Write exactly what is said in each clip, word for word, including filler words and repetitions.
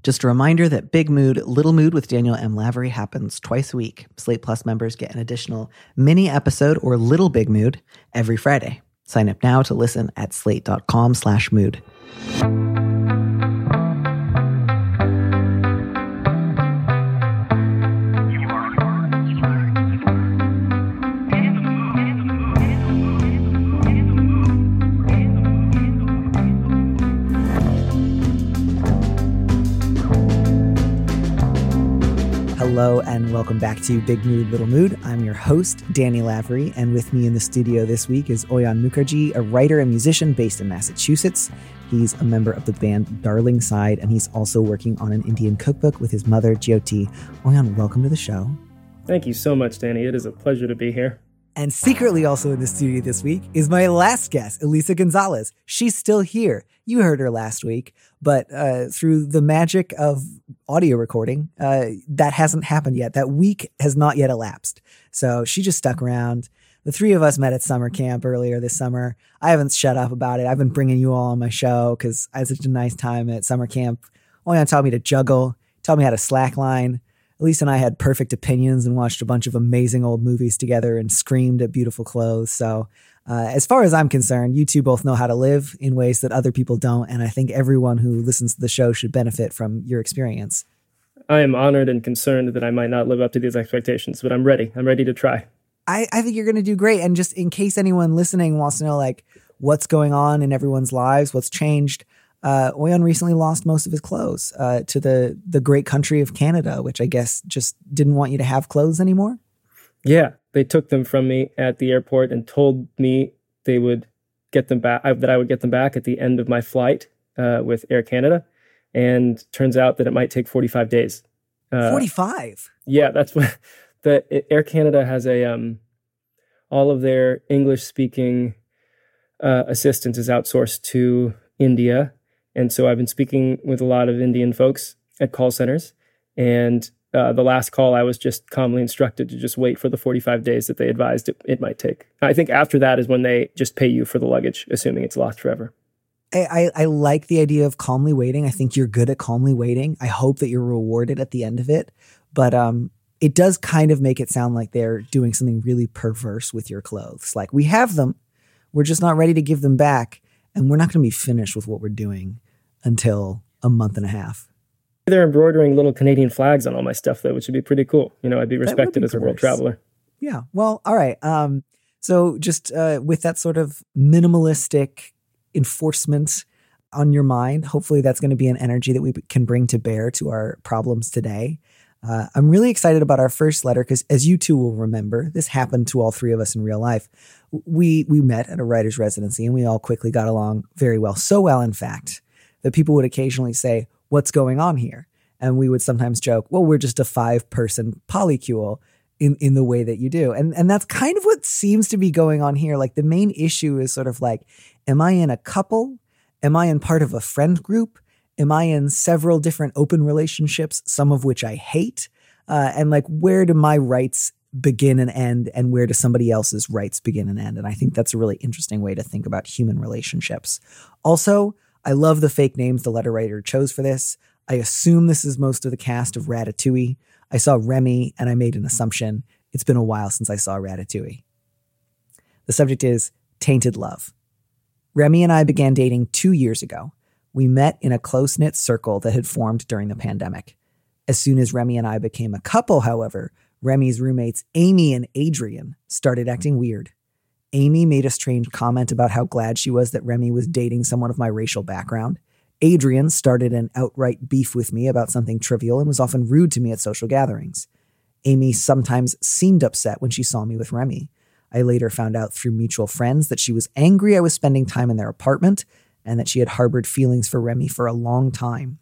Just a reminder that Big Mood, Little Mood with Daniel M. Lavery happens twice a week. Slate Plus members get an additional mini episode or Little Big Mood every Friday. Sign up now to listen at slate.com slash mood. Hello and welcome back to Big Mood, Little Mood. I'm your host, Danny Lavery, and with me in the studio this week is Oyan Mukherjee, a writer and musician based in Massachusetts. He's a member of the band Darling Side, and he's also working on an Indian cookbook with his mother, Jyoti. Oyan, welcome to the show. Thank you so much, Danny. It is a pleasure to be here. And secretly also in the studio this week is my last guest, Elisa Gonzalez. She's still here. You heard her last week, but uh, through the magic of audio recording, uh, that hasn't happened yet. That week has not yet elapsed. So she just stuck around. The three of us met at summer camp earlier this summer. I haven't shut up about it. I've been bringing you all on my show because I had such a nice time at summer camp. Oyan taught me to juggle, taught me how to slackline. Elise and I had perfect opinions and watched a bunch of amazing old movies together and screamed at beautiful clothes. So uh, as far as I'm concerned, you two both know how to live in ways that other people don't. And I think everyone who listens to the show should benefit from your experience. I am honored and concerned that I might not live up to these expectations, but I'm ready. I'm ready to try. I, I think you're going to do great. And just in case anyone listening wants to know, like, what's going on in everyone's lives, what's changed, Uh, Oyan recently lost most of his clothes uh, to the the great country of Canada, which I guess just didn't want you to have clothes anymore. Yeah, they took them from me at the airport and told me they would get them back, that I would get them back at the end of my flight uh, with Air Canada. And turns out that it might take forty-five days. Uh, forty-five? Yeah, that's what the Air Canada has a um, all of their English speaking uh, assistance is outsourced to India. And so I've been speaking with a lot of Indian folks at call centers. And uh, the last call, I was just calmly instructed to just wait for the forty-five days that they advised it, it might take. I think after that is when they just pay you for the luggage, assuming it's lost forever. I, I, I like the idea of calmly waiting. I think you're good at calmly waiting. I hope that you're rewarded at the end of it. But um, it does kind of make it sound like they're doing something really perverse with your clothes. Like, we have them. We're just not ready to give them back. And we're not going to be finished with what we're doing until a month and a half. They're embroidering little Canadian flags on all my stuff, though, which would be pretty cool. You know, I'd be respected be as a world traveler. Yeah. Well, all right. Um, so just uh, with that sort of minimalistic enforcement on your mind, hopefully that's going to be an energy that we can bring to bear to our problems today. Uh, I'm really excited about our first letter because, as you two will remember, this happened to all three of us in real life. We we met at a writer's residency and we all quickly got along very well. So well, in fact, that people would occasionally say, "What's going on here?" And we would sometimes joke, "Well, we're just a five-person polycule in, in the way that you do." And, and that's kind of what seems to be going on here. Like, the main issue is sort of like, am I in a couple? Am I in part of a friend group? Am I in several different open relationships, some of which I hate? Uh, and like, where do my rights begin and end, and where do somebody else's rights begin and end? And I think that's a really interesting way to think about human relationships. Also, I love the fake names the letter writer chose for this. I assume this is most of the cast of Ratatouille. I saw Remy and I made an assumption. It's been a while since I saw Ratatouille. The subject is tainted love. Remy and I began dating two years ago. We met in a close-knit circle that had formed during the pandemic. As soon as Remy and I became a couple, however, Remy's roommates, Amy and Adrian, started acting weird. Amy made a strange comment about how glad she was that Remy was dating someone of my racial background. Adrian started an outright beef with me about something trivial and was often rude to me at social gatherings. Amy sometimes seemed upset when she saw me with Remy. I later found out through mutual friends that she was angry I was spending time in their apartment and that she had harbored feelings for Remy for a long time.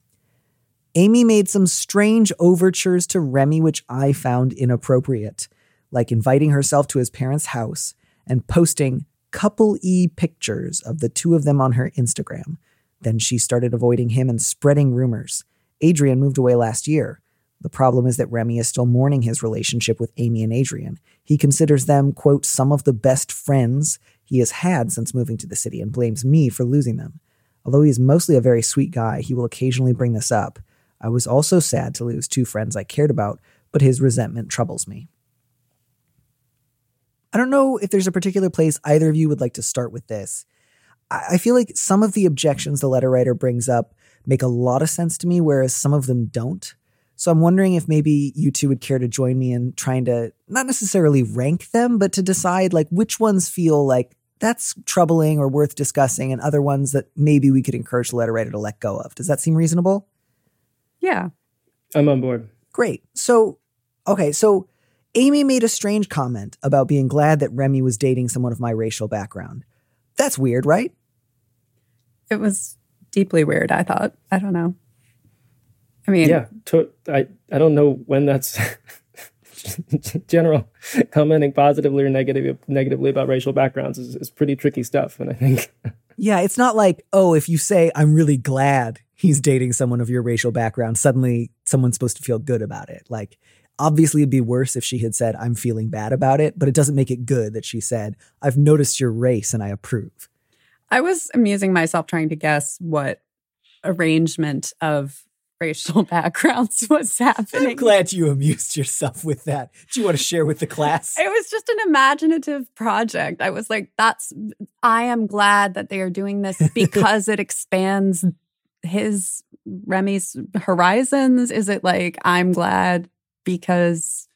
Amy made some strange overtures to Remy which I found inappropriate, like inviting herself to his parents' house and posting couple-y pictures of the two of them on her Instagram. Then she started avoiding him and spreading rumors. Adrian moved away last year. The problem is that Remy is still mourning his relationship with Amy and Adrian. He considers them, quote, some of the best friends he has had since moving to the city and blames me for losing them. Although he is mostly a very sweet guy, he will occasionally bring this up. I was also sad to lose two friends I cared about, but his resentment troubles me. I don't know if there's a particular place either of you would like to start with this. I feel like some of the objections the letter writer brings up make a lot of sense to me, whereas some of them don't. So I'm wondering if maybe you two would care to join me in trying to not necessarily rank them, but to decide like which ones feel like that's troubling or worth discussing and other ones that maybe we could encourage the letter writer to let go of. Does that seem reasonable? Yeah. I'm on board. Great. So, okay. So Amy made a strange comment about being glad that Remy was dating someone of my racial background. That's weird, right? It was deeply weird, I thought. I don't know. I mean, yeah, to, I, I don't know when that's general commenting positively or negative, negatively about racial backgrounds is, is pretty tricky stuff. And I think, yeah, it's not like, oh, if you say, I'm really glad he's dating someone of your racial background, suddenly someone's supposed to feel good about it. Like, obviously it'd be worse if she had said, I'm feeling bad about it, but it doesn't make it good that she said, I've noticed your race and I approve. I was amusing myself trying to guess what arrangement of racial backgrounds was happening. I'm glad you amused yourself with that. Do you want to share with the class? It was just an imaginative project. I was like, that's, I am glad that they are doing this because it expands his, Remy's horizons. Is it like, I'm glad because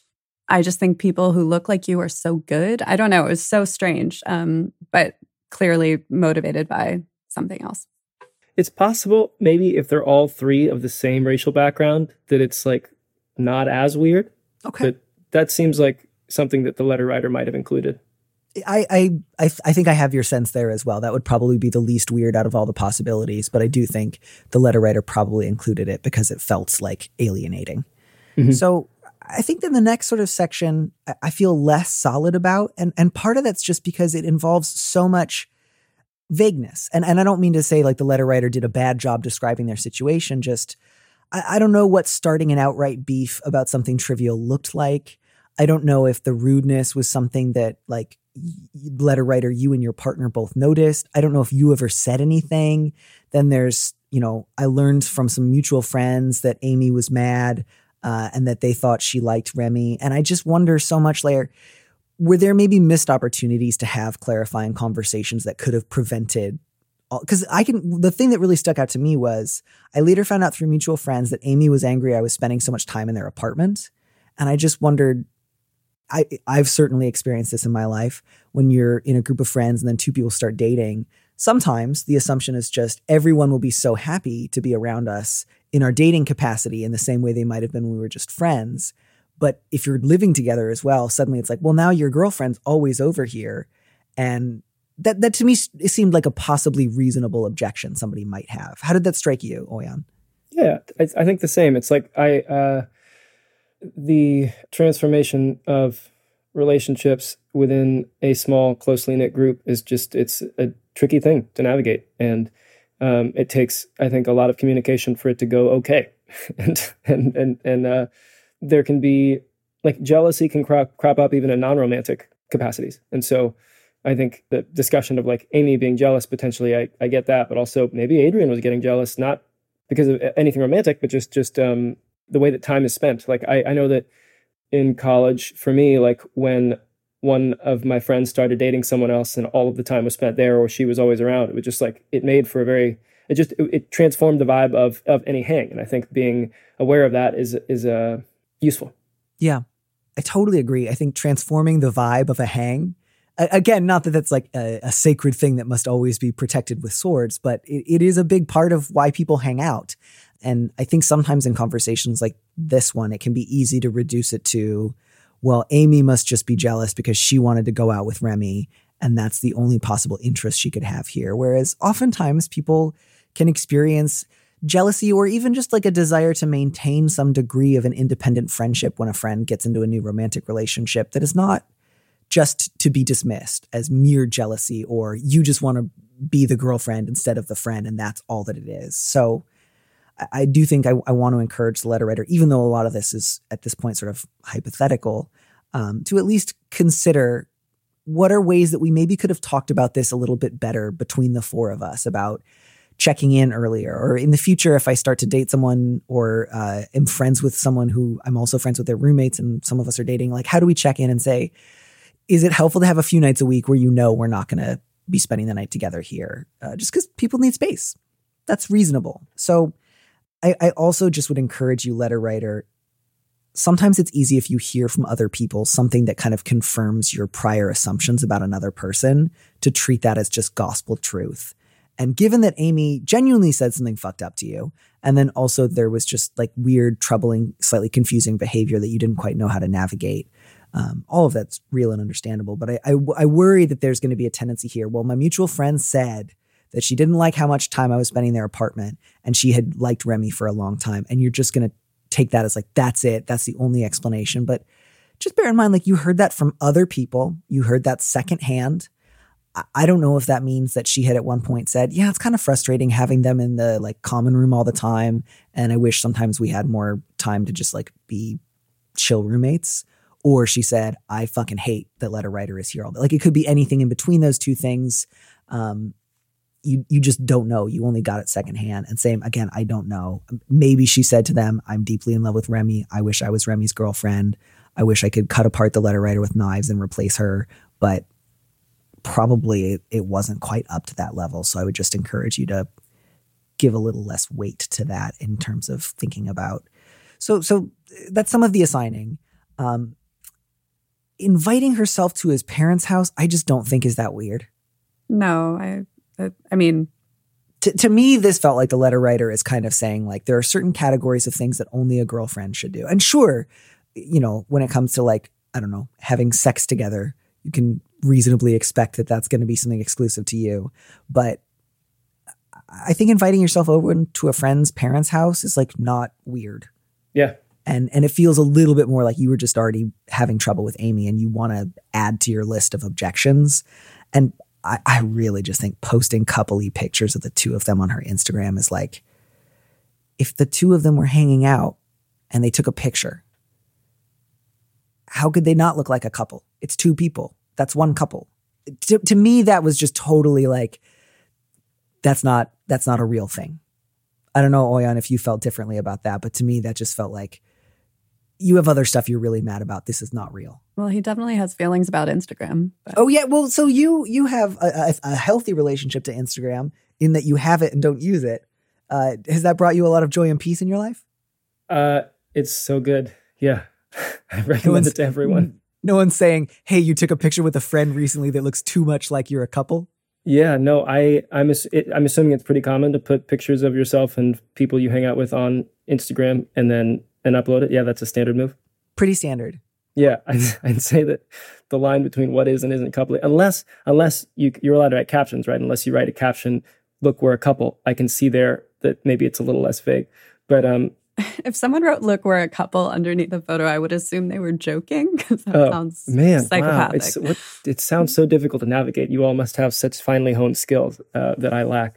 I just think people who look like you are so good? I don't know. It was so strange, um, but clearly motivated by something else. It's possible, maybe if they're all three of the same racial background, that it's like not as weird. Okay. But that seems like something that the letter writer might have included. I I I, th- I think I have your sense there as well. That would probably be the least weird out of all the possibilities. But I do think the letter writer probably included it because it felt like alienating. Mm-hmm. So I think that the next sort of section I feel less solid about. And, and part of that's just because it involves so much vagueness. And and I don't mean to say like the letter writer did a bad job describing their situation. Just, I, I don't know what starting an outright beef about something trivial looked like. I don't know if the rudeness was something that like letter writer, you and your partner both noticed. I don't know if you ever said anything. Then there's, you know, I learned from some mutual friends that Amy was mad uh, and that they thought she liked Remy. And I just wonder so much later, were there maybe missed opportunities to have clarifying conversations that could have prevented all? Because I can, the thing that really stuck out to me was I later found out through mutual friends that Amy was angry I was spending so much time in their apartment. And I just wondered, I, I've certainly experienced this in my life when you're in a group of friends and then two people start dating. Sometimes the assumption is just everyone will be so happy to be around us in our dating capacity in the same way they might have been when we were just friends. But if you're living together as well, suddenly it's like, well, now your girlfriend's always over here. And that, that to me, it seemed like a possibly reasonable objection somebody might have. How did that strike you, Oyan? Yeah, I, I think the same. It's like I, uh, the transformation of relationships within a small, closely knit group is just, it's a tricky thing to navigate. And um, it takes, I think, a lot of communication for it to go okay. and, and, and, and, uh, there can be like jealousy can crop, crop up even in non-romantic capacities. And so I think the discussion of like Amy being jealous, potentially, I, I get that, but also maybe Adrian was getting jealous, not because of anything romantic, but just, just um, the way that time is spent. Like I, I know that in college for me, like when one of my friends started dating someone else and all of the time was spent there or she was always around, it was just like, it made for a very, it just, it, it transformed the vibe of, of any hang. And I think being aware of that is, is a, uh, useful. Yeah, I totally agree. I think transforming the vibe of a hang, again, not that that's like a, a sacred thing that must always be protected with swords, but it, it is a big part of why people hang out. And I think sometimes in conversations like this one, it can be easy to reduce it to, well, Amy must just be jealous because she wanted to go out with Remy, and that's the only possible interest she could have here. Whereas oftentimes people can experience jealousy or even just like a desire to maintain some degree of an independent friendship when a friend gets into a new romantic relationship that is not just to be dismissed as mere jealousy or you just want to be the girlfriend instead of the friend and that's all that it is. So I, I do think I, I want to encourage the letter writer, even though a lot of this is at this point sort of hypothetical, um, to at least consider what are ways that we maybe could have talked about this a little bit better between the four of us about checking in earlier, or in the future, if I start to date someone or uh, am friends with someone who I'm also friends with their roommates and some of us are dating, like how do we check in and say, is it helpful to have a few nights a week where you know we're not going to be spending the night together here uh, just because people need space? That's reasonable. So I, I also just would encourage you, letter writer, sometimes it's easy if you hear from other people something that kind of confirms your prior assumptions about another person to treat that as just gospel truth. And given that Amy genuinely said something fucked up to you, and then also there was just like weird, troubling, slightly confusing behavior that you didn't quite know how to navigate, um, all of that's real and understandable. But I, I, I worry that there's going to be a tendency here. Well, my mutual friend said that she didn't like how much time I was spending in their apartment, and she had liked Remy for a long time. And you're just going to take that as like, that's it. That's the only explanation. But just bear in mind, like you heard that from other people. You heard that secondhand. I don't know if that means that she had at one point said, yeah, it's kind of frustrating having them in the like common room all the time. And I wish sometimes we had more time to just like be chill roommates. Or she said, I fucking hate that letter writer is here all day. Like it could be anything in between those two things. Um, you, you just don't know. You only got it secondhand. And same again, I don't know. Maybe she said to them, I'm deeply in love with Remy. I wish I was Remy's girlfriend. I wish I could cut apart the letter writer with knives and replace her. But probably it, it wasn't quite up to that level. So I would just encourage you to give a little less weight to that in terms of thinking about. So, so that's some of the assigning. Um, inviting herself to his parents' house, I just don't think is that weird. No, I, I, I mean, to, to me, this felt like the letter writer is kind of saying like, there are certain categories of things that only a girlfriend should do. And sure, you know, when it comes to like, I don't know, having sex together, you can reasonably expect that that's going to be something exclusive to you. But I think inviting yourself over to a friend's parents' house is like not weird. Yeah. And and it feels a little bit more like you were just already having trouble with Amy and you want to add to your list of objections. And I, I really just think posting coupley pictures of the two of them on her Instagram is like, if the two of them were hanging out and they took a picture, how could they not look like a couple? It's two people. That's one couple. To, to me, that was just totally like, that's not, that's not a real thing. I don't know, Oyan, if you felt differently about that, but to me, that just felt like you have other stuff you're really mad about. This is not real. Well, he definitely has feelings about Instagram. But. Oh yeah. Well, so you, you have a, a, a healthy relationship to Instagram in that you have it and don't use it. Uh, has that brought you a lot of joy and peace in your life? Uh, it's so good. Yeah. I recommend it to everyone. No one's saying, hey, you took a picture with a friend recently that looks too much like you're a couple. Yeah, no, I, I'm, it, I'm assuming it's pretty common to put pictures of yourself and people you hang out with on Instagram and then and upload it. Yeah, that's a standard move. Pretty standard. Yeah, I'd, I'd say that the line between what is and isn't couple, unless unless you, you're allowed to write captions, right? Unless you write a caption, look, we're a couple. I can see there that maybe it's a little less vague. But um, if someone wrote, look, we're a couple underneath the photo, I would assume they were joking because that oh, sounds man, psychopathic. Wow. It's, what, it sounds so difficult to navigate. You all must have such finely honed skills uh, that I lack.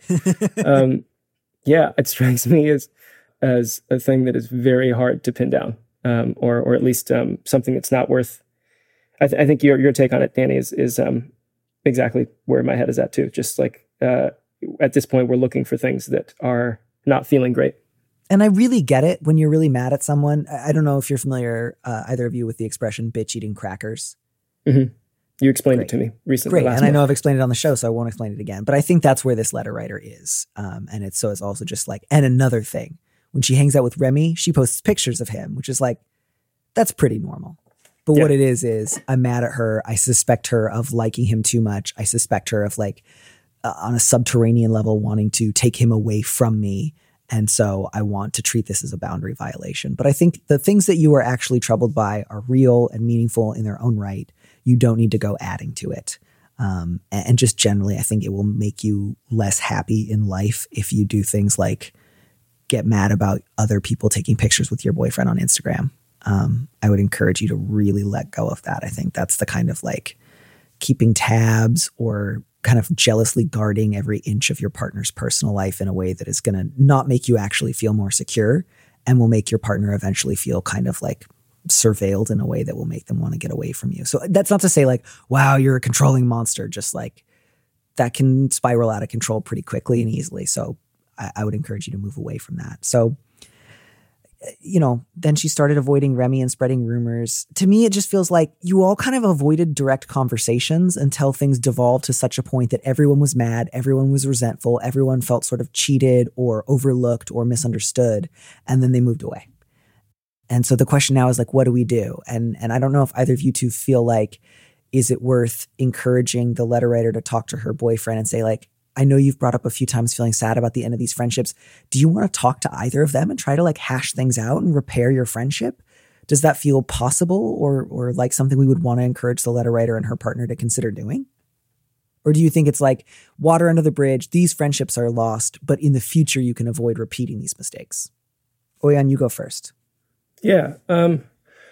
um, yeah, it strikes me as as a thing that is very hard to pin down, um, or or at least um, something that's not worth. I, th- I think your your take on it, Danny, is is um, exactly where my head is at too. Just like uh, at this point, we're looking for things that are not feeling great. And I really get it when you're really mad at someone. I don't know if you're familiar, uh, either of you, with the expression bitch eating crackers. Mm-hmm. You explained Great. it to me recently. Great. Last And month. I know I've explained it on the show, so I won't explain it again. But I think that's where this letter writer is. Um, and it's so it's also just like, and another thing, when she hangs out with Remy, she posts pictures of him, which is like, that's pretty normal. But Yeah. what it is, is I'm mad at her. I suspect her of liking him too much. I suspect her of like, uh, on a subterranean level, wanting to take him away from me. And so I want to treat this as a boundary violation. But I think the things that you are actually troubled by are real and meaningful in their own right. You don't need to go adding to it. Um, and, and just generally, I think it will make you less happy in life if you do things like get mad about other people taking pictures with your boyfriend on Instagram. Um, I would encourage you to really let go of that. I think that's the kind of like keeping tabs or kind of jealously guarding every inch of your partner's personal life in a way that is going to not make you actually feel more secure and will make your partner eventually feel kind of like surveilled in a way that will make them want to get away from you. So that's not to say like, wow, you're a controlling monster. Just like that can spiral out of control pretty quickly and easily. So I, I would encourage you to move away from that. So, you know, then she started avoiding Remy and spreading rumors. To me, it just feels like you all kind of avoided direct conversations until things devolved to such a point that everyone was mad, everyone was resentful, everyone felt sort of cheated or overlooked or misunderstood, and then they moved away. And so the question now is like, what do we do? And and I don't know if either of you two feel like, is it worth encouraging the letter writer to talk to her boyfriend and say like, I know you've brought up a few times feeling sad about the end of these friendships. Do you want to talk to either of them and try to like hash things out and repair your friendship? Does that feel possible or or like something we would want to encourage the letter writer and her partner to consider doing? Or do you think it's like water under the bridge, these friendships are lost, but in the future you can avoid repeating these mistakes? Oyan, you go first. Yeah. Um,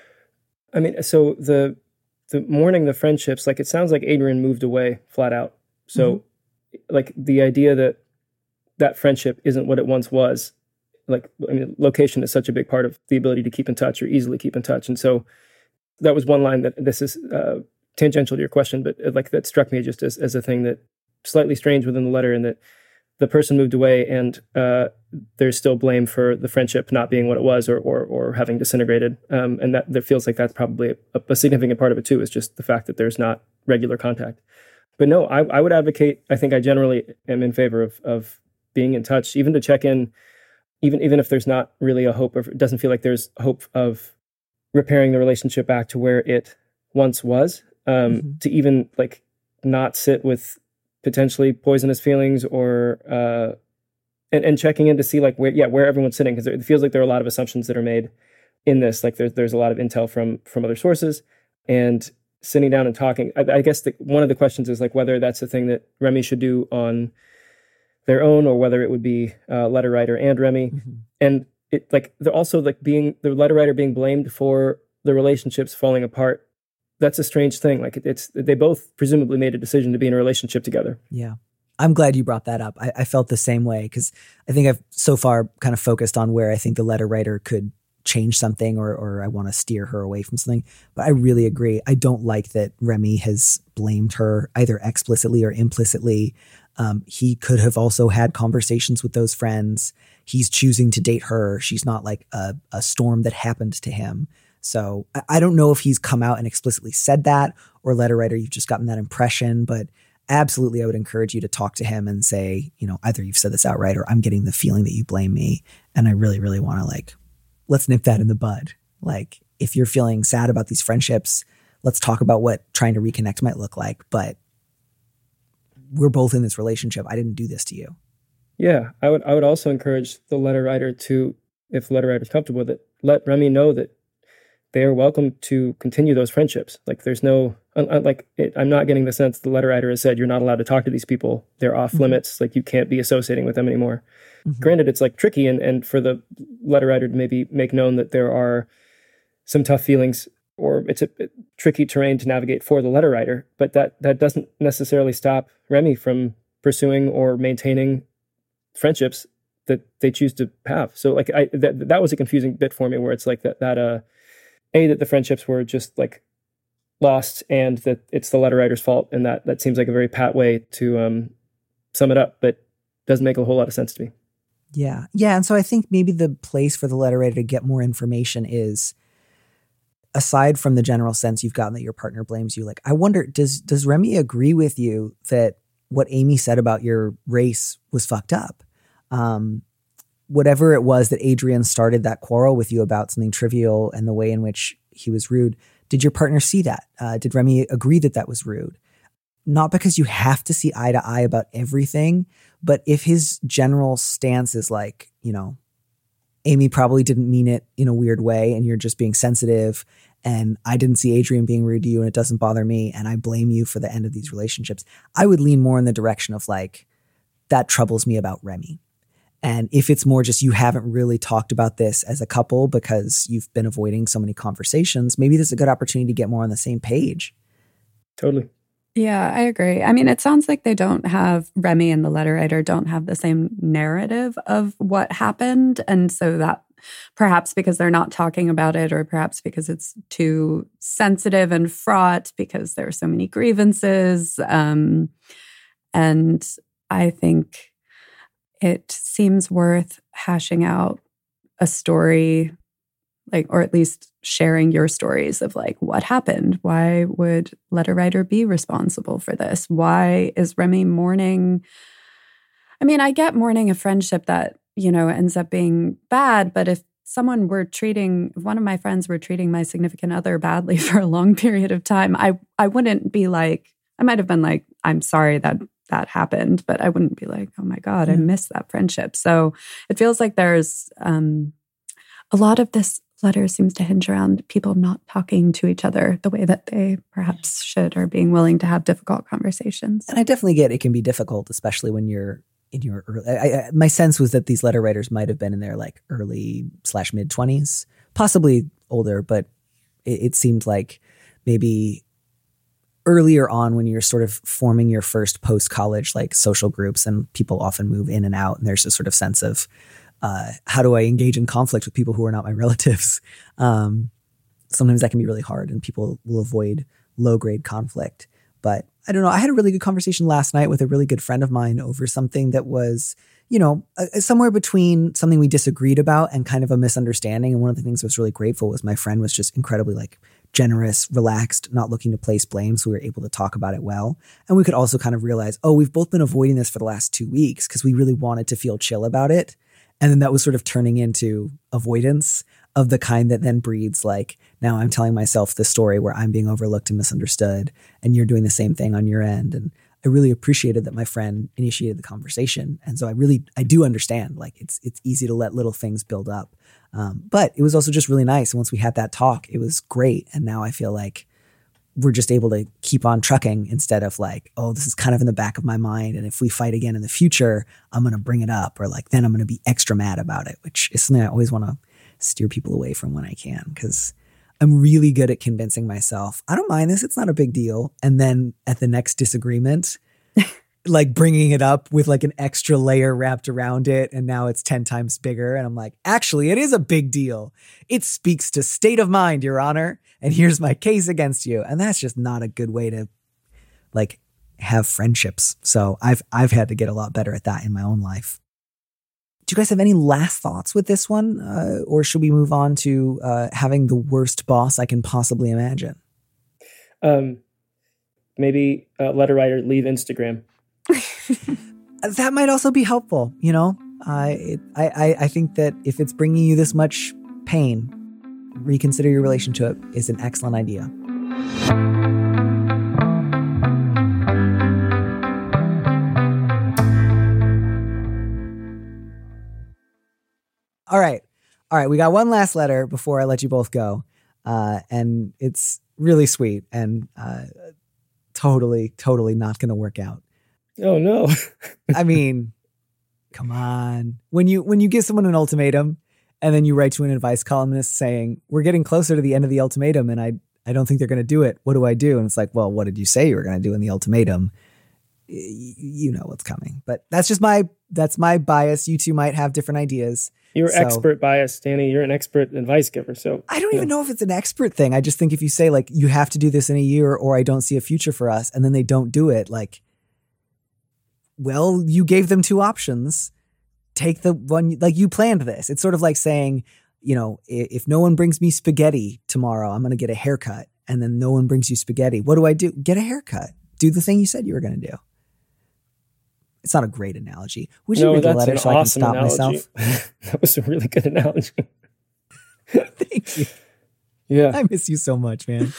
I mean, so the the mourning the friendships, like it sounds like Adrian moved away flat out. So mm-hmm. like the idea that that friendship isn't what it once was, like, I mean, location is such a big part of the ability to keep in touch or easily keep in touch. And so that was one line that this is uh, tangential to your question, but like that struck me just as, as a thing that slightly strange within the letter, and that the person moved away and uh, there's still blame for the friendship not being what it was or or, or having disintegrated. Um, and that, that feels like that's probably a, a significant part of it too, is just the fact that there's not regular contact. But no, I, I would advocate, I think I generally am in favor of of being in touch, even to check in, even even if there's not really a hope, or if it doesn't feel like there's hope of repairing the relationship back to where it once was, um, mm-hmm. to even like not sit with potentially poisonous feelings or, uh, and, and checking in to see like where, yeah, where everyone's sitting. Because it feels like there are a lot of assumptions that are made in this. Like there's, there's a lot of intel from, from other sources, and sitting down and talking. I, I guess the, one of the questions is like whether that's a thing that Remy should do on their own, or whether it would be uh, letter writer and Remy. Mm-hmm. And it like they're also like being the letter writer being blamed for the relationships falling apart. That's a strange thing. Like it, it's they both presumably made a decision to be in a relationship together. Yeah. I'm glad you brought that up. I, I felt the same way, because I think I've so far kind of focused on where I think the letter writer could change something, or or I want to steer her away from something. But I really agree. I don't like that Remy has blamed her either explicitly or implicitly. Um, he could have also had conversations with those friends. He's choosing to date her. She's not like a, a storm that happened to him. So I, I don't know if he's come out and explicitly said that, or letter writer, you've just gotten that impression. But absolutely, I would encourage you to talk to him and say, you know, either you've said this outright, or I'm getting the feeling that you blame me. And I really, really want to like, let's nip that in the bud. Like, if you're feeling sad about these friendships, let's talk about what trying to reconnect might look like. But we're both in this relationship. I didn't do this to you. Yeah, I would I would also encourage the letter writer to, if the letter writer is comfortable with it, let Remy know that they are welcome to continue those friendships. Like there's no, like it, I'm not getting the sense the letter writer has said, you're not allowed to talk to these people. They're off mm-hmm. limits. Like you can't be associating with them anymore. Mm-hmm. Granted, it's like tricky, and, and for the letter writer to maybe make known that there are some tough feelings, or it's a, a tricky terrain to navigate for the letter writer, but that, that doesn't necessarily stop Remy from pursuing or maintaining friendships that they choose to have. So like I, that, that was a confusing bit for me, where it's like that, that, uh, A, that the friendships were just like lost, and that it's the letter writer's fault. And that, that seems like a very pat way to um, sum it up, but doesn't make a whole lot of sense to me. Yeah. Yeah. And so I think maybe the place for the letter writer to get more information is, aside from the general sense you've gotten that your partner blames you, like, I wonder, does, does Remy agree with you that what Amy said about your race was fucked up? Um, whatever it was that Adrian started that quarrel with you about, something trivial, and the way in which he was rude, did your partner see that? Uh, did Remy agree that that was rude? Not because you have to see eye to eye about everything, but if his general stance is like, you know, Amy probably didn't mean it in a weird way, and you're just being sensitive, and I didn't see Adrian being rude to you, and it doesn't bother me, and I blame you for the end of these relationships, I would lean more in the direction of like, that troubles me about Remy. And if it's more just you haven't really talked about this as a couple because you've been avoiding so many conversations, maybe this is a good opportunity to get more on the same page. Totally. Yeah, I agree. I mean, it sounds like they don't have, Remy and the letter writer don't have the same narrative of what happened. And so that perhaps because they're not talking about it, or perhaps because it's too sensitive and fraught because there are so many grievances. Um, and I think it seems worth hashing out a story, like, or at least sharing your stories of like, what happened? Why would letter writer be responsible for this? Why is Remy mourning? I mean, I get mourning a friendship that, you know, ends up being bad, but if someone were treating, if one of my friends were treating my significant other badly for a long period of time, I, I wouldn't be like, I might have been like, I'm sorry that that happened, but I wouldn't be like, oh my God, yeah. I miss that friendship. So it feels like there's um, a lot of this letter seems to hinge around people not talking to each other the way that they perhaps should, or being willing to have difficult conversations. And I definitely get it can be difficult, especially when you're in your early, I, I, my sense was that these letter writers might have been in their like early slash mid twenties, possibly older, but it, it seemed like maybe earlier on when you're sort of forming your first post-college like social groups, and people often move in and out, and there's a sort of sense of uh, how do I engage in conflict with people who are not my relatives? Um, sometimes that can be really hard, and people will avoid low-grade conflict. But I don't know. I had a really good conversation last night with a really good friend of mine over something that was, you know, uh, somewhere between something we disagreed about and kind of a misunderstanding. And one of the things I was really grateful was my friend was just incredibly like generous, relaxed, not looking to place blame. So we were able to talk about it well. And we could also kind of realize, oh, we've both been avoiding this for the last two weeks because we really wanted to feel chill about it. And then that was sort of turning into avoidance of the kind that then breeds like, now I'm telling myself the story where I'm being overlooked and misunderstood, and you're doing the same thing on your end. And I really appreciated that my friend initiated the conversation. And so I really, I do understand, like it's, it's easy to let little things build up. Um, but it was also just really nice. And once we had that talk, it was great. And now I feel like we're just able to keep on trucking instead of like, oh, this is kind of in the back of my mind. And if we fight again in the future, I'm going to bring it up, or like, then I'm going to be extra mad about it, which is something I always want to steer people away from when I can. Cause I'm really good at convincing myself, I don't mind this. It's not a big deal. And then at the next disagreement, like bringing it up with like an extra layer wrapped around it. And now it's ten times bigger. And I'm like, actually, it is a big deal. It speaks to state of mind, Your Honor. And here's my case against you. And that's just not a good way to like have friendships. So I've, I've had to get a lot better at that in my own life. Do you guys have any last thoughts with this one? Uh, or should we move on to uh, having the worst boss I can possibly imagine? Um, maybe uh, letter writer, leave Instagram. That might also be helpful. You know, uh, it, I, I think that if it's bringing you this much pain, reconsider your relationship is an excellent idea. All right. All right. We got one last letter before I let you both go. Uh, and it's really sweet and uh, totally, totally not going to work out. Oh, no. I mean, come on. When you when you give someone an ultimatum and then you write to an advice columnist saying, we're getting closer to the end of the ultimatum and I, I don't think they're going to do it. What do I do? And it's like, well, what did you say you were going to do in the ultimatum? Y- you know what's coming. But that's just my that's my bias. You two might have different ideas. You're so, expert bias, Danny. You're an expert advice giver. So I don't even know. know if it's an expert thing. I just think if you say like, you have to do this in a year or I don't see a future for us, and then they don't do it, like, well, you gave them two options. Take the one, like you planned this. It's sort of like saying, you know, if, if no one brings me spaghetti tomorrow, I'm going to get a haircut. And then no one brings you spaghetti. What do I do? Get a haircut. Do the thing you said you were going to do. It's not a great analogy. Would you no, read the that's letter an so awesome I can stop analogy. myself? That was a really good analogy. Thank you. Yeah. I miss you so much, man.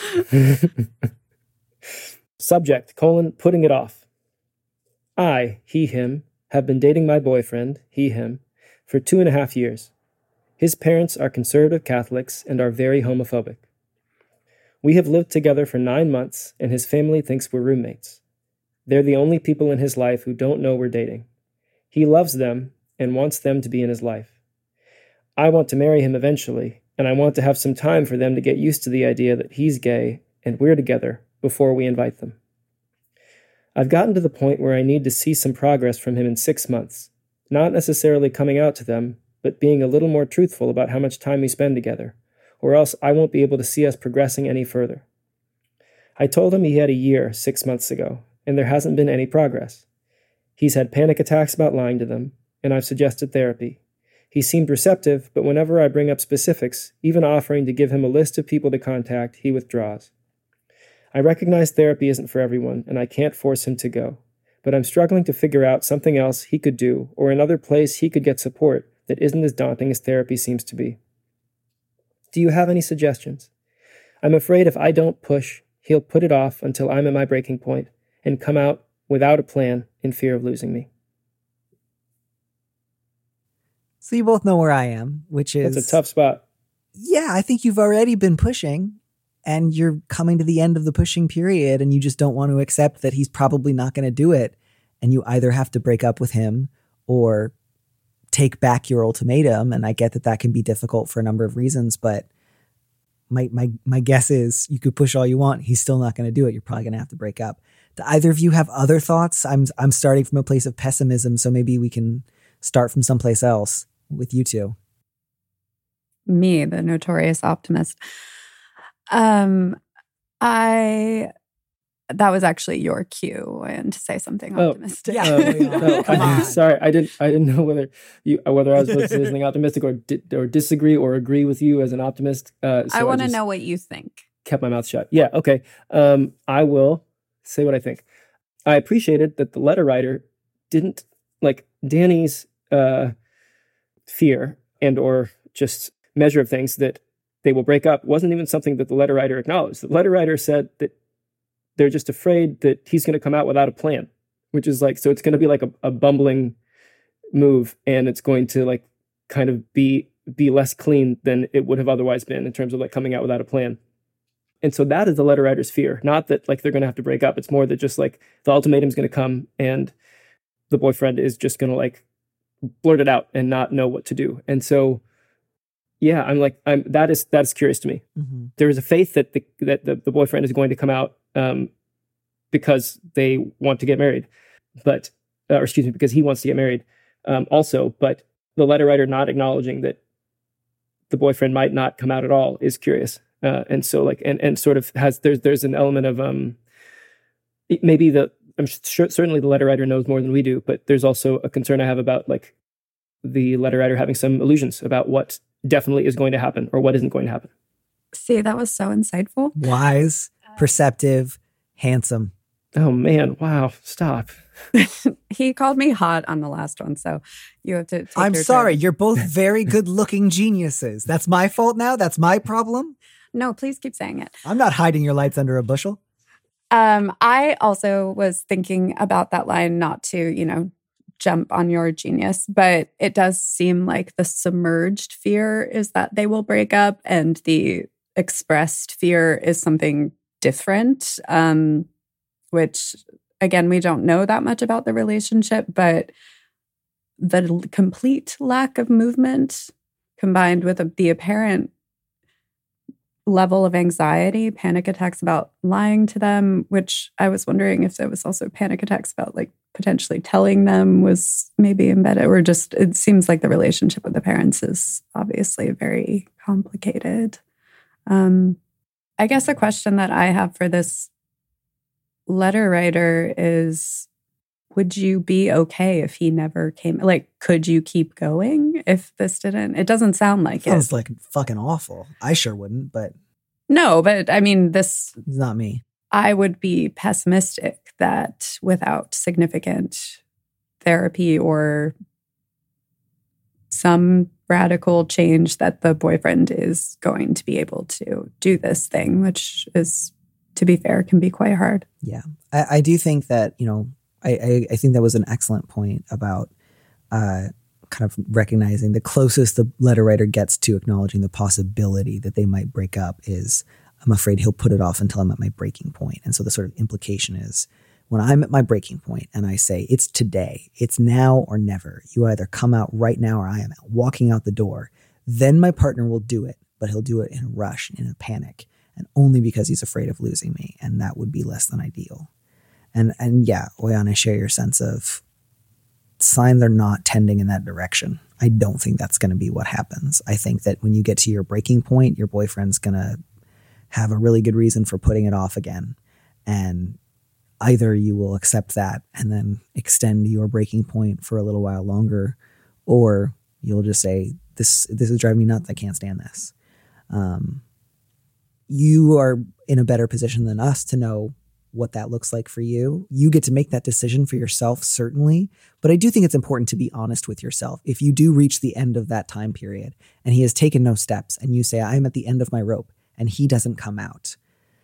Subject, colon, putting it off. I, he, him, have been dating my boyfriend, he, him, for two and a half years. His parents are conservative Catholics and are very homophobic. We have lived together for nine months, and his family thinks we're roommates. They're the only people in his life who don't know we're dating. He loves them and wants them to be in his life. I want to marry him eventually, and I want to have some time for them to get used to the idea that he's gay and we're together before we invite them. I've gotten to the point where I need to see some progress from him in six months, not necessarily coming out to them, but being a little more truthful about how much time we spend together, or else I won't be able to see us progressing any further. I told him he had a year six months ago, and there hasn't been any progress. He's had panic attacks about lying to them, and I've suggested therapy. He seemed receptive, but whenever I bring up specifics, even offering to give him a list of people to contact, he withdraws. I recognize therapy isn't for everyone, and I can't force him to go. But I'm struggling to figure out something else he could do, or another place he could get support that isn't as daunting as therapy seems to be. Do you have any suggestions? I'm afraid if I don't push, he'll put it off until I'm at my breaking point and come out without a plan in fear of losing me. So you both know where I am, which is... It's a tough spot. Yeah, I think you've already been pushing and you're coming to the end of the pushing period and you just don't want to accept that he's probably not going to do it. And you either have to break up with him or take back your ultimatum. And I get that that can be difficult for a number of reasons, but my my my guess is you could push all you want. He's still not going to do it. You're probably going to have to break up. Do either of you have other thoughts? I'm I'm starting from a place of pessimism, so maybe we can start from someplace else with you two. Me, the notorious optimist. Um, I that was actually your cue and to say something oh, optimistic. Yeah, uh, no, I, sorry, I didn't. I didn't know whether you whether I was supposed to say something optimistic or di- or disagree or agree with you as an optimist. Uh, so I want to I know what you think. Kept my mouth shut. Yeah. Okay. Um, I will say what I think. I appreciated that the letter writer didn't like Danny's uh, fear and or just measure of things that they will break up wasn't even something that the letter writer acknowledged. The letter writer said that they're just afraid that he's going to come out without a plan, which is like, so it's going to be like a, a bumbling move and it's going to like kind of be, be less clean than it would have otherwise been in terms of like coming out without a plan. And so that is the letter writer's fear, not that like they're going to have to break up. It's more that just like the ultimatum's going to come and the boyfriend is just going to like blurt it out and not know what to do. And so, yeah, I'm like, I'm, that is, that is curious to me. Mm-hmm. There is a faith that the, that the, the boyfriend is going to come out um, because they want to get married, but, uh, or excuse me, because he wants to get married um, also, but the letter writer not acknowledging that the boyfriend might not come out at all is curious. Uh, and so like, and, and sort of has, there's, there's an element of um, maybe the, I'm sure certainly the letter writer knows more than we do, but there's also a concern I have about like the letter writer having some illusions about what definitely is going to happen or what isn't going to happen. See, that was so insightful. Wise, perceptive, handsome. Oh man, wow, stop. He called me hot on the last one, so you have to take I'm your sorry, turn. You're both very good-looking geniuses. That's my fault now? That's my problem? No, please keep saying it. I'm not hiding your lights under a bushel. Um, I also was thinking about that line, not to, you know, jump on your genius, but it does seem like the submerged fear is that they will break up and the expressed fear is something different, um, which, again, we don't know that much about the relationship, but the l- complete lack of movement combined with a, the apparent level of anxiety, panic attacks about lying to them, which I was wondering if there was also panic attacks about like potentially telling them was maybe embedded, or just, it seems like the relationship with the parents is obviously very complicated. Um, I guess a question that I have for this letter writer is, would you be okay if he never came? Like, could you keep going if this didn't? It doesn't sound like it. Sounds like fucking awful. I sure wouldn't, but No, but I mean, this, it's not me. I would be pessimistic that without significant therapy or some radical change that the boyfriend is going to be able to do this thing, which is, to be fair, can be quite hard. Yeah. I, I do think that, you know, I, I, I think that was an excellent point about uh, kind of recognizing the closest the letter writer gets to acknowledging the possibility that they might break up is, I'm afraid he'll put it off until I'm at my breaking point. And so the sort of implication is, when I'm at my breaking point and I say, it's today, it's now or never, you either come out right now or I am walking out the door, then my partner will do it, but he'll do it in a rush, in a panic, and only because he's afraid of losing me. And that would be less than ideal. And and yeah, Oyan, I share your sense of signs are not tending in that direction. I don't think that's going to be what happens. I think that when you get to your breaking point, your boyfriend's going to have a really good reason for putting it off again. And either you will accept that and then extend your breaking point for a little while longer, or you'll just say, this, this is driving me nuts. I can't stand this. Um, you are in a better position than us to know what that looks like for you. You get to make that decision for yourself, certainly. But I do think it's important to be honest with yourself. If you do reach the end of that time period and he has taken no steps and you say, I'm at the end of my rope, and he doesn't come out,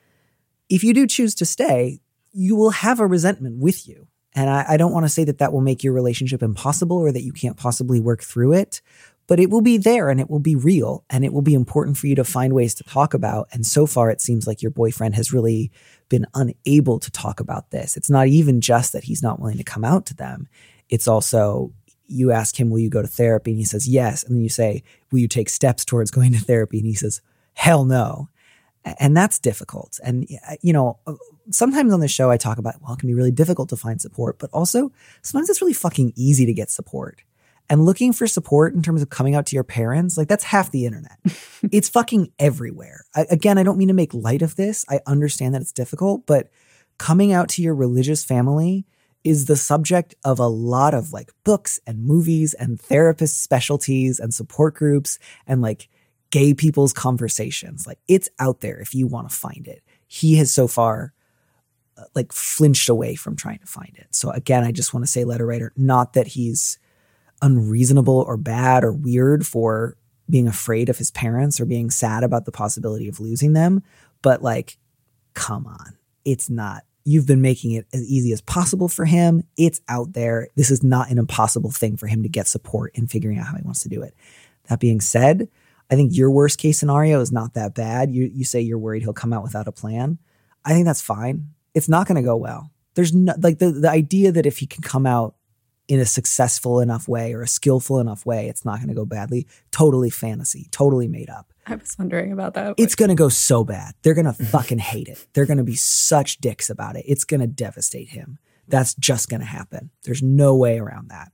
if you do choose to stay, you will have a resentment with you. And I, I don't want to say that that will make your relationship impossible or that you can't possibly work through it, but it will be there and it will be real and it will be important for you to find ways to talk about. And so far, it seems like your boyfriend has really been unable to talk about this. It's not even just that he's not willing to come out to them. It's also, you ask him, will you go to therapy? And he says, yes. And then you say, will you take steps towards going to therapy? And he says, hell no. And that's difficult. And, you know, sometimes on the show I talk about, well, it can be really difficult to find support, but also sometimes it's really fucking easy to get support. And looking for support in terms of coming out to your parents, like that's half the internet. It's fucking everywhere. I, again, I don't mean to make light of this. I understand that it's difficult, but coming out to your religious family is the subject of a lot of like books and movies and therapist specialties and support groups and like gay people's conversations. Like it's out there if you want to find it. He has so far uh, like flinched away from trying to find it. So again, I just want to say, letter writer, not that he's unreasonable or bad or weird for being afraid of his parents or being sad about the possibility of losing them. But like, come on, it's not, you've been making it as easy as possible for him. It's out there. This is not an impossible thing for him to get support in figuring out how he wants to do it. That being said, I think your worst case scenario is not that bad. You, you say you're worried he'll come out without a plan. I think that's fine. It's not going to go well. There's no, like the, the idea that if he can come out in a successful enough way or a skillful enough way, it's not going to go badly. Totally fantasy, totally made up. I was wondering about that. It's going to go so bad. They're going to fucking hate it. They're going to be such dicks about it. It's going to devastate him. That's just going to happen. There's no way around that.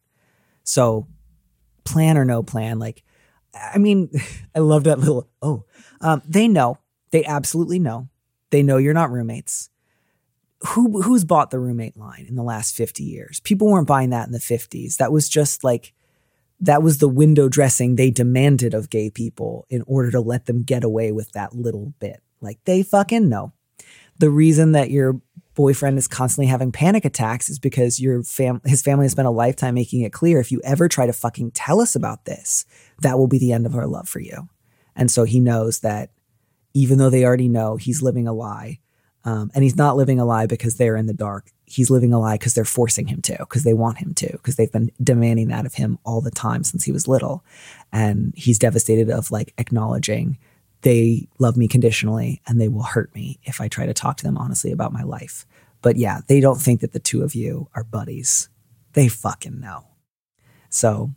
So plan or no plan, like, I mean, I love that little, oh, um, they know, they absolutely know. They know you're not roommates. Who who's bought the roommate line in the last fifty years? People weren't buying that in the fifties. That was just like, that was the window dressing they demanded of gay people in order to let them get away with that little bit. Like they fucking know. The reason that your boyfriend is constantly having panic attacks is because your fam- his family has spent a lifetime making it clear, if you ever try to fucking tell us about this, that will be the end of our love for you. And so he knows that even though they already know, he's living a lie. Um, and he's not living a lie because they're in the dark. He's living a lie because they're forcing him to, because they want him to, because they've been demanding that of him all the time since he was little. And he's devastated of like acknowledging they love me conditionally and they will hurt me if I try to talk to them honestly about my life. But yeah, they don't think that the two of you are buddies. They fucking know. So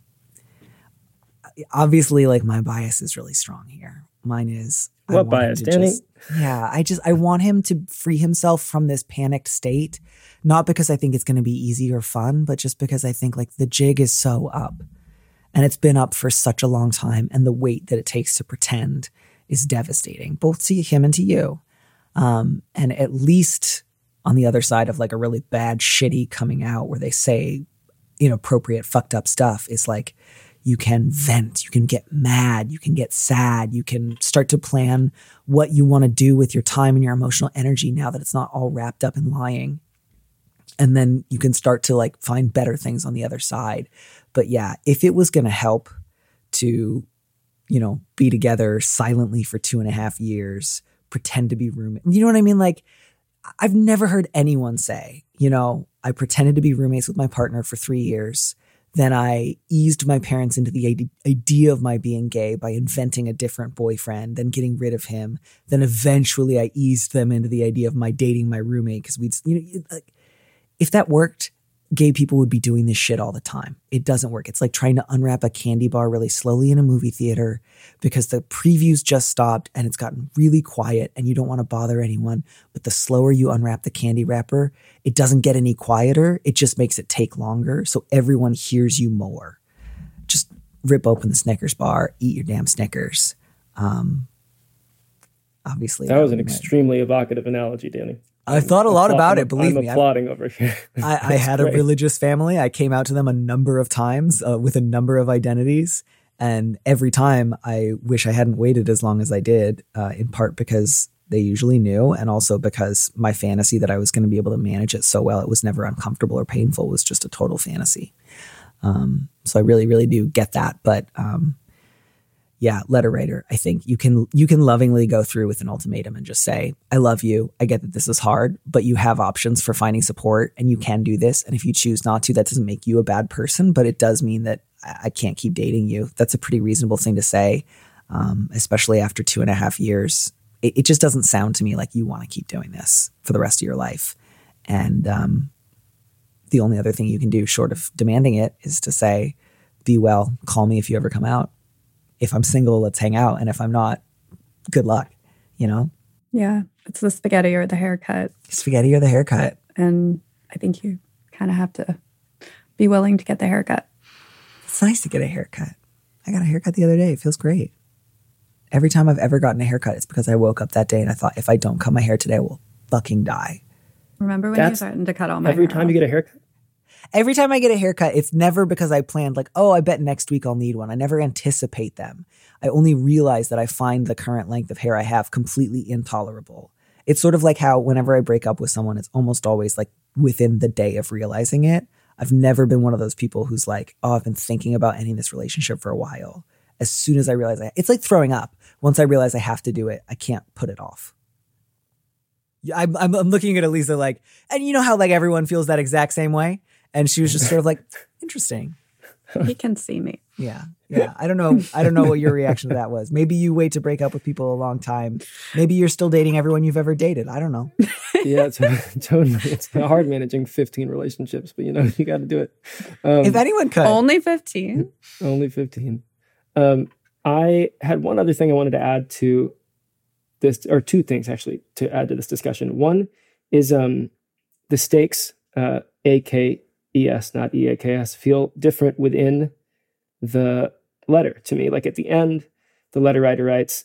obviously, like my bias is really strong here. Mine is, what bias, Danny? Just, yeah, I just, I want him to free himself from this panicked state, not because I think it's going to be easy or fun, but just because I think like the jig is so up and it's been up for such a long time. And the weight that it takes to pretend is devastating, both to him and to you. Um, and at least on the other side of like a really bad, shitty coming out where they say inappropriate, fucked up stuff is like, you can vent, you can get mad, you can get sad, you can start to plan what you want to do with your time and your emotional energy now that it's not all wrapped up in lying. And then you can start to like find better things on the other side. But yeah, if it was going to help to, you know, be together silently for two and a half years, pretend to be roommates, you know what I mean? Like, I've never heard anyone say, you know, I pretended to be roommates with my partner for three years. Then I eased my parents into the idea of my being gay by inventing a different boyfriend, then getting rid of him. Then eventually I eased them into the idea of my dating my roommate because we'd, you know, like, if that worked, gay people would be doing this shit all the time. It doesn't work. It's like trying to unwrap a candy bar really slowly in a movie theater because the previews just stopped and it's gotten really quiet and you don't want to bother anyone. But the slower you unwrap the candy wrapper, it doesn't get any quieter. It just makes it take longer. So everyone hears you more. Just rip open the Snickers bar, eat your damn Snickers. Um, obviously. That was an extremely evocative analogy, Danny. I've thought a lot I'm, about I'm, it. Believe I'm me, applauding over here. I, I had great. a religious family. I came out to them a number of times uh, with a number of identities. And every time I wish I hadn't waited as long as I did, uh, in part because they usually knew, and also because my fantasy that I was going to be able to manage it so well, it was never uncomfortable or painful, was just a total fantasy. Um, so I really, really do get that. But um, yeah, letter writer, I think you can you can lovingly go through with an ultimatum and just say, I love you. I get that this is hard, but you have options for finding support and you can do this. And if you choose not to, that doesn't make you a bad person, but it does mean that I can't keep dating you. That's a pretty reasonable thing to say, um, especially after two and a half years. It, it just doesn't sound to me like you want to keep doing this for the rest of your life. And um, the only other thing you can do short of demanding it is to say, be well, call me if you ever come out. If I'm single, let's hang out. And if I'm not, good luck, you know? Yeah. It's the spaghetti or the haircut. Spaghetti or the haircut. And I think you kind of have to be willing to get the haircut. It's nice to get a haircut. I got a haircut the other day. It feels great. Every time I've ever gotten a haircut, it's because I woke up that day and I thought, if I don't cut my hair today, I will fucking die. Remember when That's you started to cut all my every hair time off? you get a haircut? Every time I get a haircut, it's never because I planned like, oh, I bet next week I'll need one. I never anticipate them. I only realize that I find the current length of hair I have completely intolerable. It's sort of like how whenever I break up with someone, it's almost always like within the day of realizing it. I've never been one of those people who's like, oh, I've been thinking about ending this relationship for a while. As soon as I realize I, it's like throwing up. Once I realize I have to do it, I can't put it off. I'm, I'm, I'm looking at Elisa like, and you know how like everyone feels that exact same way? And she was just sort of like, interesting. He can see me. Yeah. Yeah. I don't know. I don't know what your reaction to that was. Maybe you wait to break up with people a long time. Maybe you're still dating everyone you've ever dated. I don't know. Yeah, it's totally. It's hard managing fifteen relationships, but you know, you got to do it. Um, If anyone could. Only fifteen? Only fifteen. Um, I had one other thing I wanted to add to this, or two things actually to add to this discussion. One is um, the stakes, uh, A K E S, not E A K S, feel different within the letter to me. Like at the end, the letter writer writes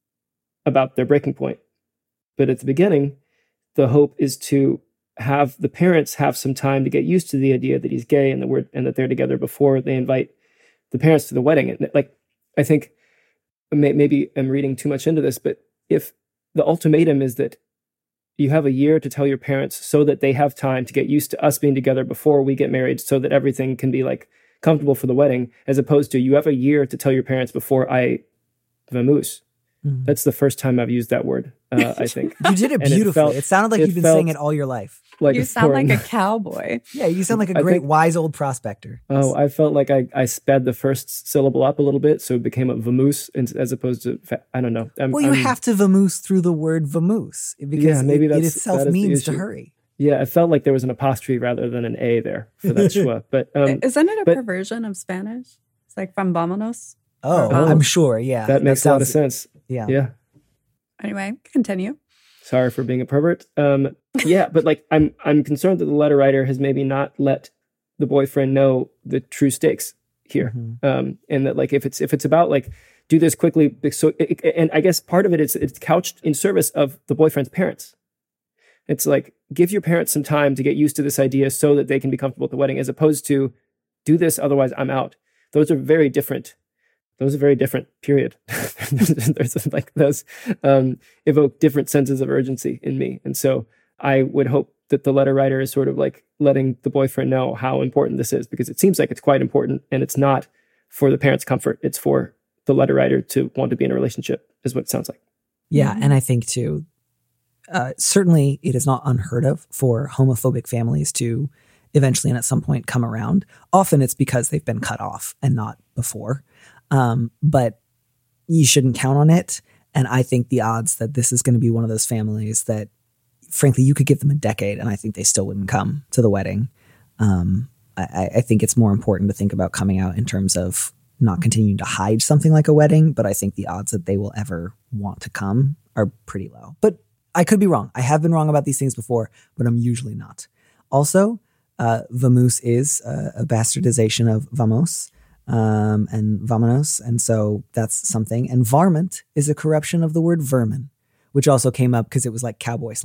about their breaking point. But at the beginning, the hope is to have the parents have some time to get used to the idea that he's gay and the word and that they're together before they invite the parents to the wedding. And like, I think may, maybe I'm reading too much into this, but if the ultimatum is that you have a year to tell your parents so that they have time to get used to us being together before we get married so that everything can be like comfortable for the wedding, as opposed to you have a year to tell your parents before I vamoose. Mm-hmm. That's the first time I've used that word, uh, I think. You did it beautifully. It, felt, it sounded like it you've been saying it all your life. Like you sound like a cowboy. Yeah, you sound like a great, think, wise old prospector. Oh, I felt like I, I sped the first syllable up a little bit, so it became a vamoose as opposed to, I don't know. I'm, well, you I'm, have to vamoose through the word vamoose because yeah, maybe it, it itself that means to hurry. Yeah, it felt like there was an apostrophe rather than an A there for that schwa. But um, isn't it a but, perversion of Spanish? It's like from vámonos. Oh, oh, I'm sure. Yeah, that makes that sounds, a lot of sense. Yeah, yeah. Anyway, continue. Sorry for being a pervert. Um, yeah, but like I'm I'm concerned that the letter writer has maybe not let the boyfriend know the true stakes here, mm-hmm. um, and that like if it's if it's about like do this quickly, so it, and I guess part of it is it's couched in service of the boyfriend's parents. It's like give your parents some time to get used to this idea so that they can be comfortable at the wedding, as opposed to do this, otherwise I'm out. Those are very different. Those are very different, period. There's like those um, evoke different senses of urgency in me. And so I would hope that the letter writer is sort of like letting the boyfriend know how important this is, because it seems like it's quite important, and it's not for the parents' comfort. It's for the letter writer to want to be in a relationship, is what it sounds like. Yeah. Mm-hmm. And I think too, uh, certainly it is not unheard of for homophobic families to eventually and at some point come around. Often it's because they've been cut off and not before. Um, but you shouldn't count on it. And I think the odds that this is going to be one of those families that, frankly, you could give them a decade and I think they still wouldn't come to the wedding. Um, I, I think it's more important to think about coming out in terms of not continuing to hide something like a wedding. But I think the odds that they will ever want to come are pretty low. But I could be wrong. I have been wrong about these things before, but I'm usually not. Also, uh, vamoose is uh, a bastardization of vamos. Um, and vamonos. And so that's something. And varmint is a corruption of the word vermin, which also came up because it was like cowboy slang.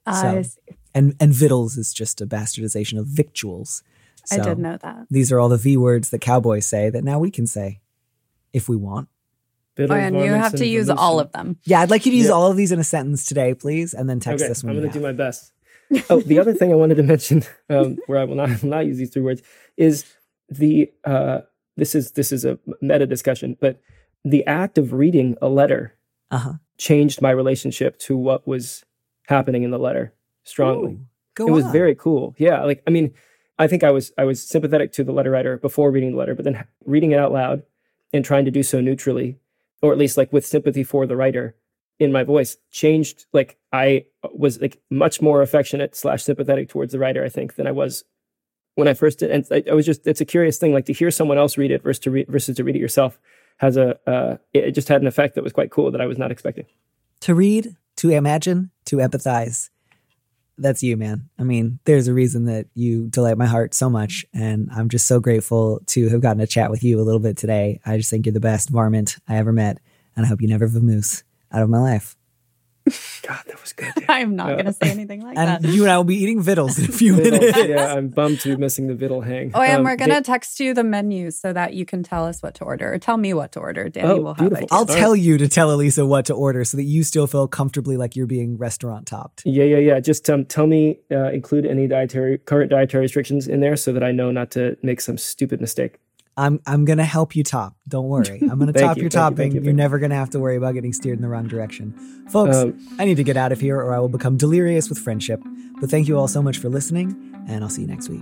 I So, see. and, and victuals is just a bastardization of victuals. I So did know that. these are all the V words that cowboys say that now we can say if we want. Oh, and you have to use all of them. Yeah, I'd like you to use Yeah. all of these in a sentence today, please, and then text Okay, us when I'm you going to have. do my best. Oh, the other thing I wanted to mention, um, where I will not, will not use these three words, is the uh, this is this is a meta discussion, but the act of reading a letter Uh-huh. changed my relationship to what was happening in the letter strongly. Ooh, go it was on. very cool. Yeah, like I mean, I think I was I was sympathetic to the letter writer before reading the letter, but then reading it out loud and trying to do so neutrally, or at least like with sympathy for the writer in my voice, changed. Like I was like much more affectionate slash sympathetic towards the writer, I think, than I was when I first did. And I, I was just, it's a curious thing, like to hear someone else read it versus to read, versus to read it yourself has a, uh, it just had an effect that was quite cool that I was not expecting. To read, to imagine, to empathize. That's you, man. I mean, there's a reason that you delight my heart so much. And I'm just so grateful to have gotten to chat with you a little bit today. I just think you're the best varmint I ever met. And I hope you never vamoose out of my life. God, that was good. Dude. I'm not Uh, going to say anything like And that. you and I will be eating victuals in a few Vittles, minutes. yeah, I'm bummed to be missing the Vittle hang. Oh, and Um, we're going to Da- text you the menus so that you can tell us what to order, or tell me what to order. Danny Oh, will have beautiful. ideas. I'll All tell you to tell Elisa what to order so that you still feel comfortably like you're being restaurant topped. Yeah, yeah, yeah. Just um, tell me, uh, include any dietary current dietary restrictions in there so that I know not to make some stupid mistake. I'm I'm gonna help you top. Don't worry. I'm gonna Thank top you, your thank you, topping. thank you, You're thank you. never gonna have to worry about getting steered in the wrong direction. Folks, Um, I need to get out of here or I will become delirious with friendship. But thank you all so much for listening, and I'll see you next week.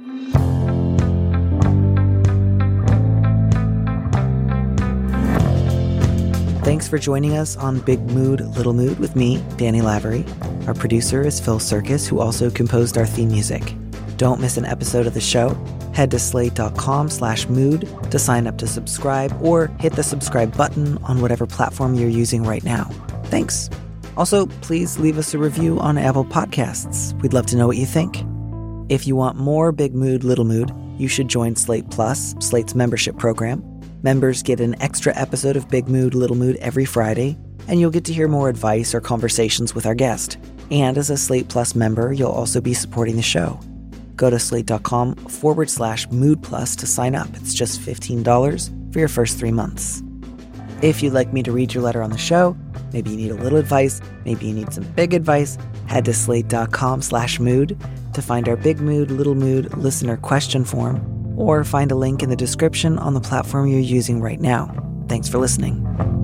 Thanks for joining us on Big Mood, Little Mood with me, Danny Lavery. Our producer is Phil Circus, who also composed our theme music. Don't miss an episode of the show. Head to slate.com slash mood to sign up to subscribe or hit the subscribe button on whatever platform you're using right now. Thanks. Also, please leave us a review on Apple Podcasts. We'd love to know what you think. If you want more Big Mood, Little Mood, you should join Slate Plus, Slate's membership program. Members get an extra episode of Big Mood, Little Mood every Friday, and you'll get to hear more advice or conversations with our guest. And as a Slate Plus member, you'll also be supporting the show. Go to slate.com forward slash mood plus to sign up. It's just fifteen dollars for your first three months. If you'd like me to read your letter on the show, maybe you need a little advice, maybe you need some big advice, head to slate.com slash mood to find our Big Mood, Little Mood listener question form, or find a link in the description on the platform you're using right now. Thanks for listening.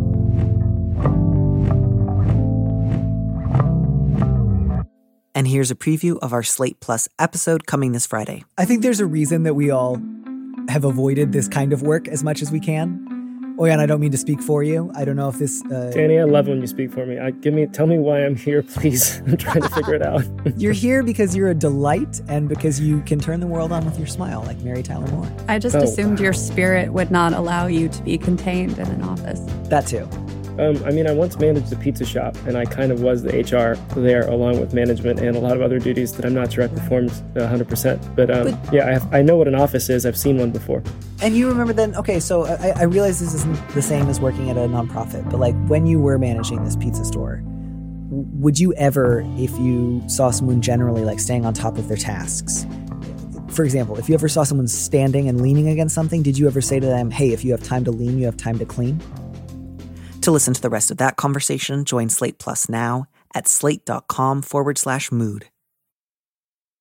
And here's a preview of our Slate Plus episode coming this Friday. I think there's a reason that we all have avoided this kind of work as much as we can. Oyan, I don't mean to speak for you. I don't know if this... Uh, Danny, I love when you speak for me. I, give me, tell me why I'm here, please. I'm trying to figure it out. You're here because you're a delight and because you can turn the world on with your smile, like Mary Tyler Moore. I just Oh. assumed your spirit would not allow you to be contained in an office. That too. Um, I mean, I once managed a pizza shop, and I kind of was the H R there, along with management and a lot of other duties that I'm not sure I performed one hundred percent. But, um, But- yeah, I, have, I know what an office is. I've seen one before. And you remember then, okay, so I, I realize this isn't the same as working at a nonprofit, but like when you were managing this pizza store, w- would you ever, if you saw someone generally like staying on top of their tasks, for example, if you ever saw someone standing and leaning against something, did you ever say to them, hey, if you have time to lean, you have time to clean? To listen to the rest of that conversation, join Slate Plus now at slate.com forward slash mood.